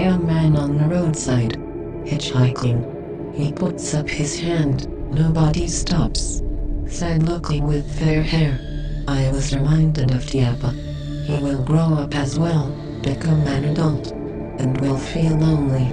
young man on the roadside, hitchhiking. He puts up his hand, nobody stops. Sad looking with fair hair. I was reminded of Tiapa. He will grow up as well, become an adult, and will feel lonely.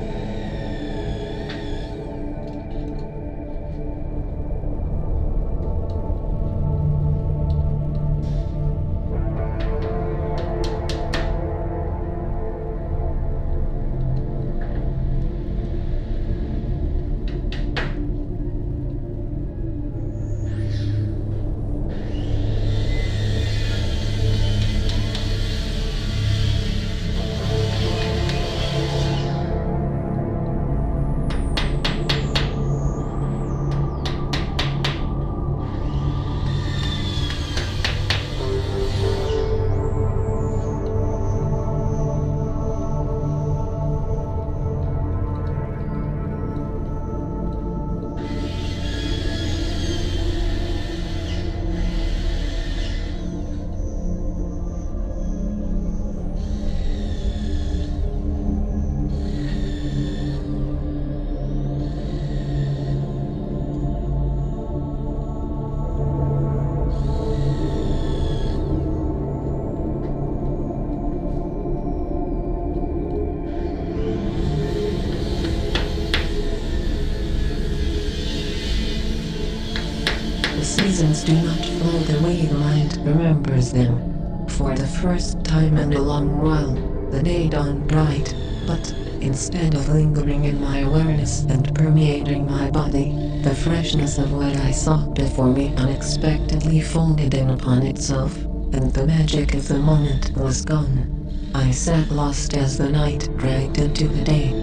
The seasons do not flow the way the mind remembers them. For the first time in a long while, the day dawned bright, but instead of lingering in my awareness and permeating my body, the freshness of what I saw before me unexpectedly folded in upon itself, and the magic of the moment was gone. I sat lost as the night dragged into the day.